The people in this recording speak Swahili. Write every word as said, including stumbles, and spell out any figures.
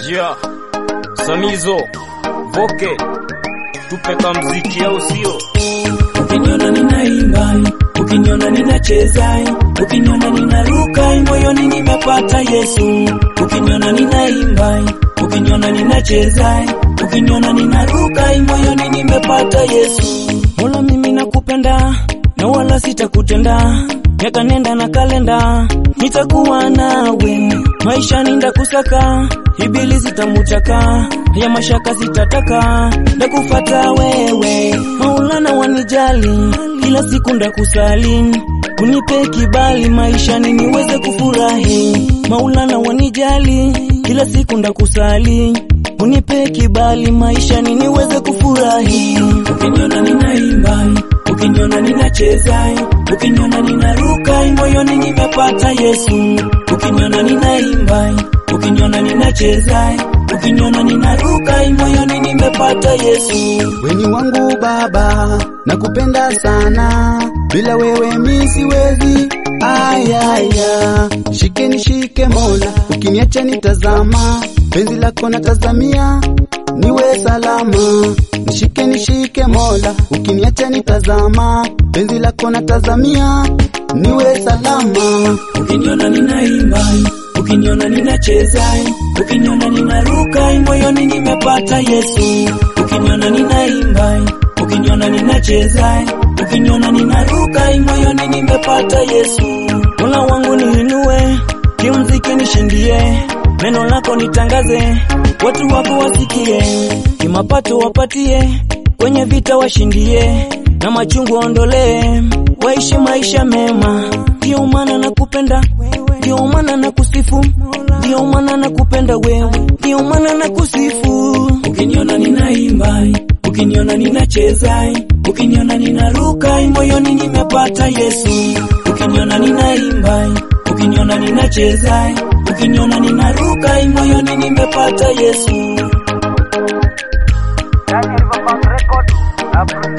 Jia Samizo Voke tupe kamziki au sio? Ukiniona ninaimba, ukiniona ninacheza, ukiniona ninaruka, moyoni nimepata Yesu. Ukiniona ninaimba, ukiniona ninacheza, ukiniona ninaruka, moyoni nimepata Yesu. Mola mimi nakupenda na wala sitakutenda, miaka nenda na kalenda nitakuwa nawe, maisha ninda kusaka, ibilisi tamutaka, ya mashaka sitataka, ndakufuata wewe. Maulana wanijali, kila siku ndakusali, unipe kibali maisha niweze kufurahi. Maulana wanijali, kila siku ndakusali, unipe kibali maisha niweze kufurahi. Ukiniona ninaimba, ukiniona ninacheza, ukiniona ninaruka, moyoni nimepata Yesu. Ukiniona ninaimba, ukiniona ninacheza, ukiniona ninaruka, moyoni nimepata Yesu. Weni wangu Baba, nakupenda sana, bila wewe mimi siwezi. Aya aya, shike nishike Mola, ukiniacha nitazama, penzi lako natazamia, niwe salama. Nishike nishike Mola, ukiniacha nitazama, penzi lako natazamia, niwe salama. Ukiniona ninaimba, ukiniona ninacheza, ukiniona ninaruka, moyoni nimepata Yesu. Ukiniona ninaimba, ukiniona ninacheza, ukiniona ninaruka, moyoni nimepata Yesu. Mola wangu niinue, kimziki nishindie, neno lako nitangaze, watu wako wasikie, kimapato wapatie, kwenye vita washindie, na machungu ondolee, waishi maisha mema. Ndio maana nakupenda, ndio maana nakusifu, ndio maana nakupenda wewe, ndio maana nakusifu. Ukiniona ninaimba, ukiniona ninacheza, ukiniona ninaruka, moyoni nimepata Yesu. Ukiniona ninaimba, ukiniona ninacheza, ukiniona ninaruka, moyoni nimepata Yesu. Daniel Babang Record,